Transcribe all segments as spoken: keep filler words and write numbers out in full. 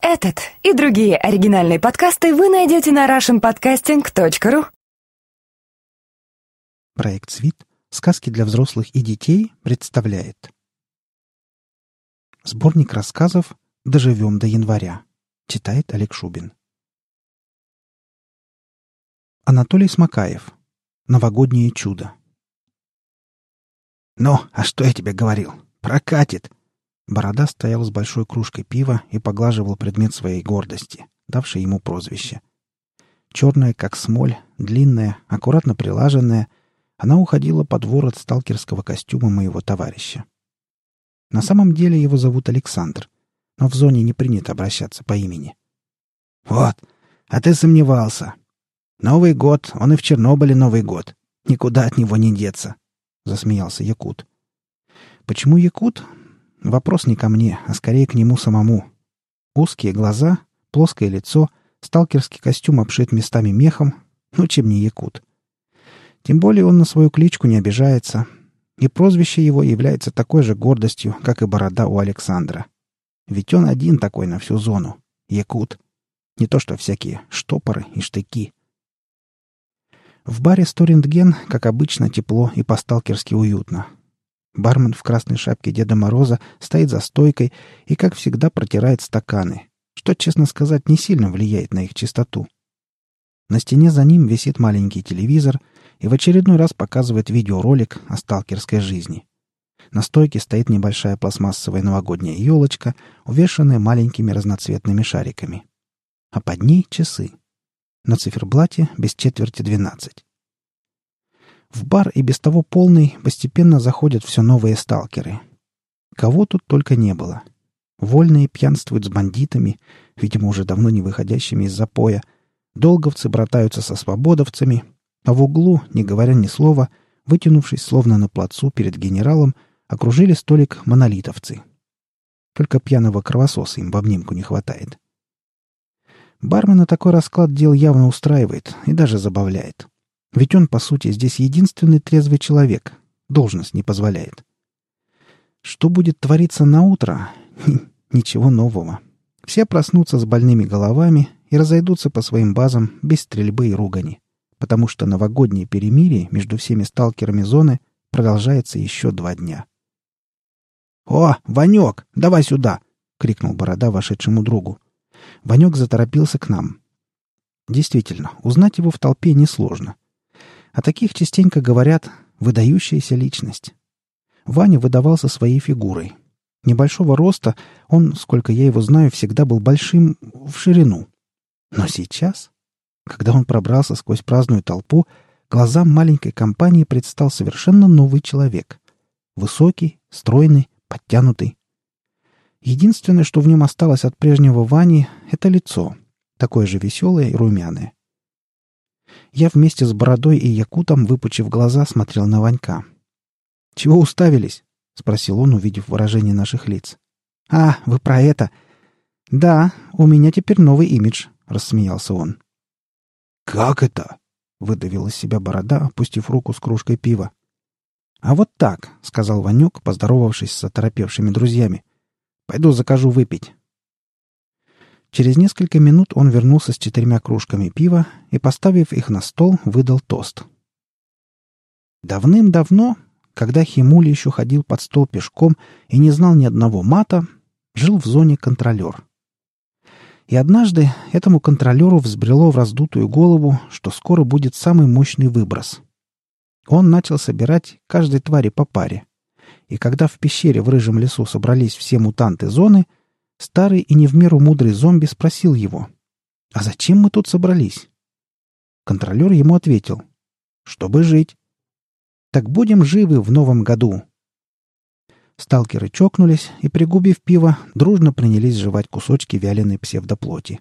Этот и другие оригинальные подкасты вы найдете на рашн подкастинг точка ру. Проект «Свит. Сказки для взрослых и детей» представляет сборник рассказов «Доживем до января». Читает Олег Шубин. Анатолий Смакаев. Новогоднее чудо. «Ну, а что я тебе говорил? Прокатит!» Борода стоял с большой кружкой пива и поглаживал предмет своей гордости, давший ему прозвище. Черная, как смоль, длинная, аккуратно прилаженная, она уходила под ворот сталкерского костюма моего товарища. На самом деле его зовут Александр, но в зоне не принято обращаться по имени. «Вот, а ты сомневался. Новый год, он и в Чернобыле Новый год. Никуда от него не деться», — засмеялся якут. «Почему якут?» Вопрос не ко мне, а скорее к нему самому. Узкие глаза, плоское лицо, сталкерский костюм обшит местами мехом, ну чем не якут. Тем более он на свою кличку не обижается, и прозвище его является такой же гордостью, как и борода у Александра. Ведь он один такой на всю зону — якут. Не то что всякие штопоры и штыки. В баре «сто рентген», как обычно, тепло и по-сталкерски уютно. Бармен в красной шапке Деда Мороза стоит за стойкой и, как всегда, протирает стаканы, что, честно сказать, не сильно влияет на их чистоту. На стене за ним висит маленький телевизор и в очередной раз показывает видеоролик о сталкерской жизни. На стойке стоит небольшая пластмассовая новогодняя елочка, увешанная маленькими разноцветными шариками. А под ней часы. На циферблате без четверти двенадцать. В бар и без того полный постепенно заходят все новые сталкеры. Кого тут только не было. Вольные пьянствуют с бандитами, видимо, уже давно не выходящими из запоя. Долговцы братаются со свободовцами, а в углу, не говоря ни слова, вытянувшись словно на плацу перед генералом, окружили столик монолитовцы. Только пьяного кровососа им в обнимку не хватает. Бармена такой расклад дел явно устраивает и даже забавляет. Ведь он, по сути, здесь единственный трезвый человек. Должность не позволяет. Что будет твориться на утро? Ничего нового. Все проснутся с больными головами и разойдутся по своим базам без стрельбы и ругани, потому что новогоднее перемирие между всеми сталкерами зоны продолжается еще два дня. «О, Ванек, давай сюда!» — крикнул Борода вошедшему другу. Ванек заторопился к нам. Действительно, узнать его в толпе несложно. О таких частенько говорят «выдающаяся личность». Ваня выдавался своей фигурой. Небольшого роста, он, сколько я его знаю, всегда был большим в ширину. Но сейчас, когда он пробрался сквозь праздную толпу, глазам маленькой компании предстал совершенно новый человек. Высокий, стройный, подтянутый. Единственное, что в нем осталось от прежнего Вани, — это лицо, такое же веселое и румяное. Я вместе с Бородой и Якутом, выпучив глаза, смотрел на Ванька. «Чего уставились?» — спросил он, увидев выражение наших лиц. «А, вы про это?» «Да, у меня теперь новый имидж», — рассмеялся он. «Как это?» — выдавил из себя Борода, опустив руку с кружкой пива. «А вот так», — сказал Ванек, поздоровавшись с оторопевшими друзьями. «Пойду закажу выпить». Через несколько минут он вернулся с четырьмя кружками пива и, поставив их на стол, выдал тост. Давным-давно, когда Химуля еще ходил под стол пешком и не знал ни одного мата, жил в зоне контролер. И однажды этому контролеру взбрело в раздутую голову, что скоро будет самый мощный выброс. Он начал собирать каждой твари по паре. И когда в пещере в Рыжем лесу собрались все мутанты зоны, старый и не в меру мудрый зомби спросил его: «А зачем мы тут собрались?» Контролер ему ответил: «Чтобы жить». «Так будем живы в новом году». Сталкеры чокнулись и, пригубив пиво, дружно принялись жевать кусочки вяленой псевдоплоти.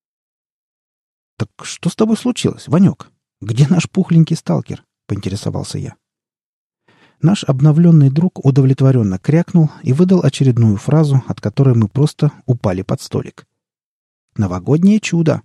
«Так что с тобой случилось, Ванек? Где наш пухленький сталкер?» — поинтересовался я. Наш обновленный друг удовлетворенно крякнул и выдал очередную фразу, от которой мы просто упали под столик. «Новогоднее чудо!»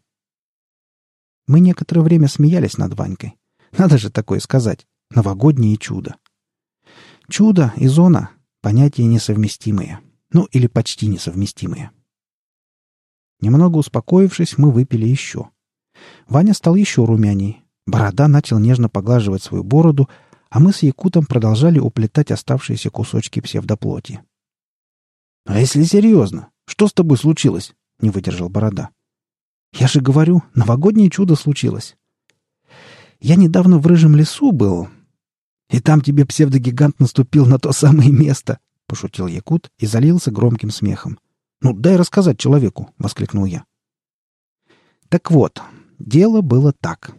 Мы некоторое время смеялись над Ванькой. Надо же такое сказать. Новогоднее чудо. Чудо и зона — понятия несовместимые. Ну, или почти несовместимые. Немного успокоившись, мы выпили еще. Ваня стал еще румяней. Борода начал нежно поглаживать свою бороду, а мы с Якутом продолжали уплетать оставшиеся кусочки псевдоплоти. — А если серьезно? Что с тобой случилось? — не выдержал Борода. — Я же говорю, новогоднее чудо случилось. Я недавно в Рыжем лесу был, и там тебе псевдогигант наступил на то самое место, — пошутил Якут и залился громким смехом. — Ну, дай рассказать человеку, — воскликнул я. Так вот, дело было так.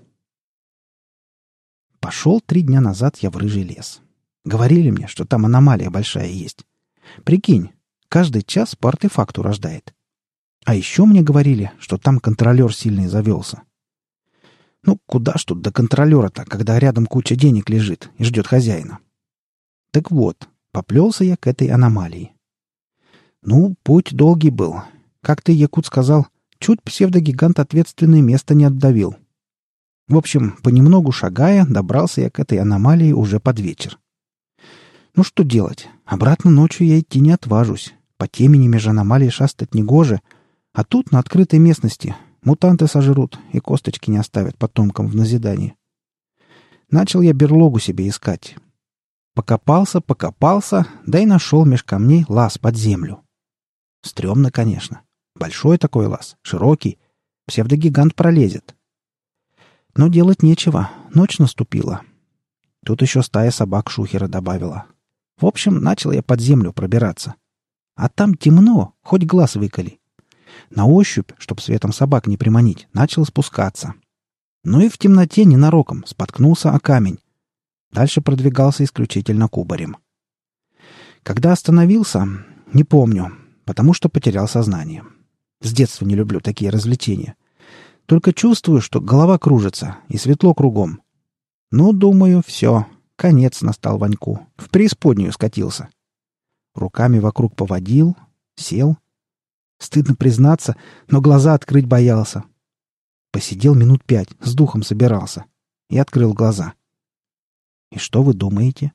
Пошел три дня назад я в Рыжий лес. Говорили мне, что там аномалия большая есть. Прикинь, каждый час по артефакту рождает. А еще мне говорили, что там контролер сильный завелся. Ну, куда ж тут до контролера-то, когда рядом куча денег лежит и ждет хозяина? Так вот, поплелся я к этой аномалии. Ну, путь долгий был. Как ты, Якут, сказал, чуть псевдогигант ответственное место не отдавил. В общем, понемногу шагая, добрался я к этой аномалии уже под вечер. Ну что делать? Обратно ночью я идти не отважусь. По темени меж аномалий шастать негоже. А тут, на открытой местности, мутанты сожрут и косточки не оставят потомкам в назидание. Начал я берлогу себе искать. Покопался, покопался, да и нашел меж камней лаз под землю. Стремно, конечно. Большой такой лаз, широкий. Псевдогигант пролезет. Но делать нечего. Ночь наступила. Тут еще стая собак шухера добавила. В общем, начал я под землю пробираться. А там темно, хоть глаз выколи. На ощупь, чтоб светом собак не приманить, начал спускаться. Ну и в темноте ненароком споткнулся о камень. Дальше продвигался исключительно кубарем. Когда остановился, не помню, потому что потерял сознание. С детства не люблю такие развлечения. Только чувствую, что голова кружится и светло кругом. Ну, думаю, все, конец настал Ваньку. В преисподнюю скатился. Руками вокруг поводил, сел. Стыдно признаться, но глаза открыть боялся. Посидел минут пять, с духом собирался. И открыл глаза. И что вы думаете?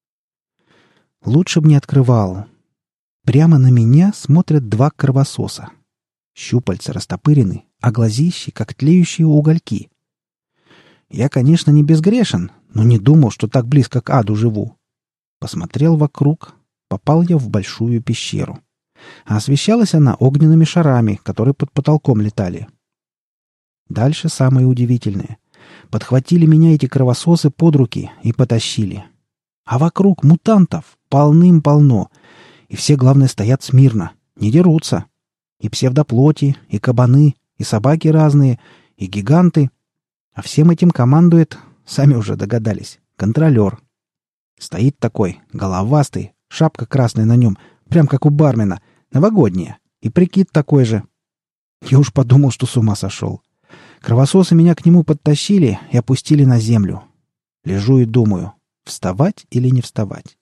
Лучше б не открывал. Прямо на меня смотрят два кровососа. Щупальца растопырены, а глазищи, как тлеющие угольки. Я, конечно, не безгрешен, но не думал, что так близко к аду живу. Посмотрел вокруг. Попал я в большую пещеру. А освещалась она огненными шарами, которые под потолком летали. Дальше самое удивительное. Подхватили меня эти кровососы под руки и потащили. А вокруг мутантов полным-полно. И все, главное, стоят смирно, не дерутся. И псевдоплоти, и кабаны, и собаки разные, и гиганты. А всем этим командует, сами уже догадались, контролер. Стоит такой, головастый, шапка красная на нем, прям как у бармена, новогодняя, и прикид такой же. Я уж подумал, что с ума сошел. Кровососы меня к нему подтащили и опустили на землю. Лежу и думаю, вставать или не вставать.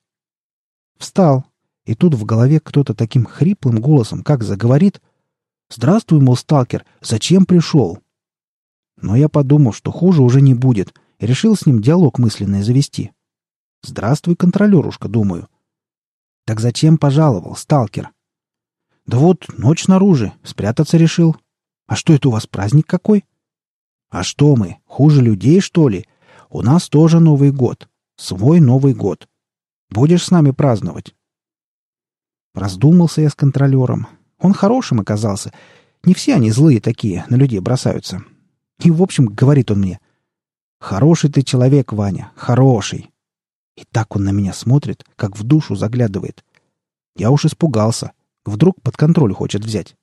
Встал, и тут в голове кто-то таким хриплым голосом как заговорит: «Здравствуй, мол, сталкер, зачем пришел?» Но я подумал, что хуже уже не будет, и решил с ним диалог мысленный завести. «Здравствуй, контролерушка», думаю. «Так зачем пожаловал, сталкер?» «Да вот, ночь снаружи, спрятаться решил». «А что это у вас, праздник какой?» «А что мы, хуже людей, что ли? У нас тоже Новый год. Свой Новый год. Будешь с нами праздновать?» Раздумался я с контролером. Он хорошим оказался. Не все они злые такие, на людей бросаются. И, в общем, говорит он мне: «Хороший ты человек, Ваня, хороший». И так он на меня смотрит, как в душу заглядывает. Я уж испугался. Вдруг под контроль хочет взять.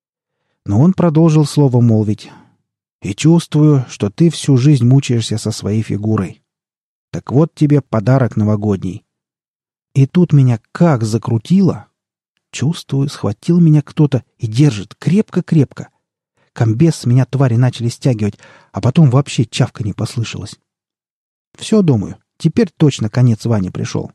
Но он продолжил слово молвить. «И чувствую, что ты всю жизнь мучаешься со своей фигурой. Так вот тебе подарок новогодний». И тут меня как закрутило. Чувствую, схватил меня кто-то и держит крепко-крепко. Комбез с меня твари начали стягивать, а потом вообще чавка не послышалась. Все, думаю, теперь точно конец Ване пришел.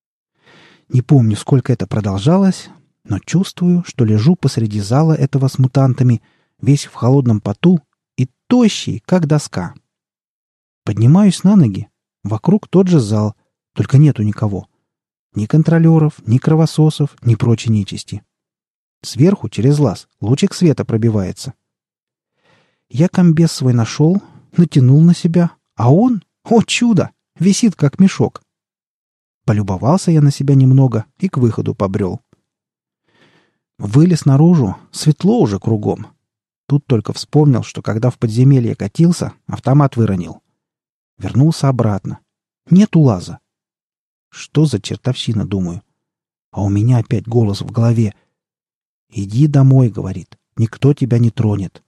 Не помню, сколько это продолжалось, но чувствую, что лежу посреди зала этого с мутантами, весь в холодном поту и тощий, как доска. Поднимаюсь на ноги. Вокруг тот же зал, только нету никого. Ни контролеров, ни кровососов, ни прочей нечисти. Сверху, через лаз, лучик света пробивается. Я комбез свой нашел, натянул на себя, а он, о чудо, висит как мешок. Полюбовался я на себя немного и к выходу побрел. Вылез наружу, светло уже кругом. Тут только вспомнил, что когда в подземелье катился, автомат выронил. Вернулся обратно. Нету лаза. Что за чертовщина, думаю. А у меня опять голос в голове. «Иди домой», — говорит, — «никто тебя не тронет».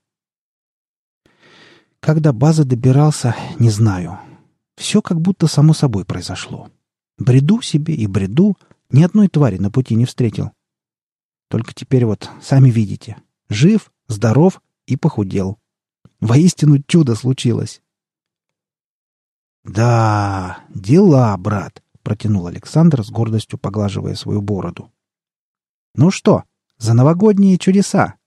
Как до базы добирался, не знаю. Все как будто само собой произошло. Бреду себе и бреду, ни одной твари на пути не встретил. Только теперь вот, сами видите, жив, здоров и похудел. Воистину чудо случилось. «Да, дела, брат», — протянул Александр с гордостью, поглаживая свою бороду. «Ну что, за новогодние чудеса?»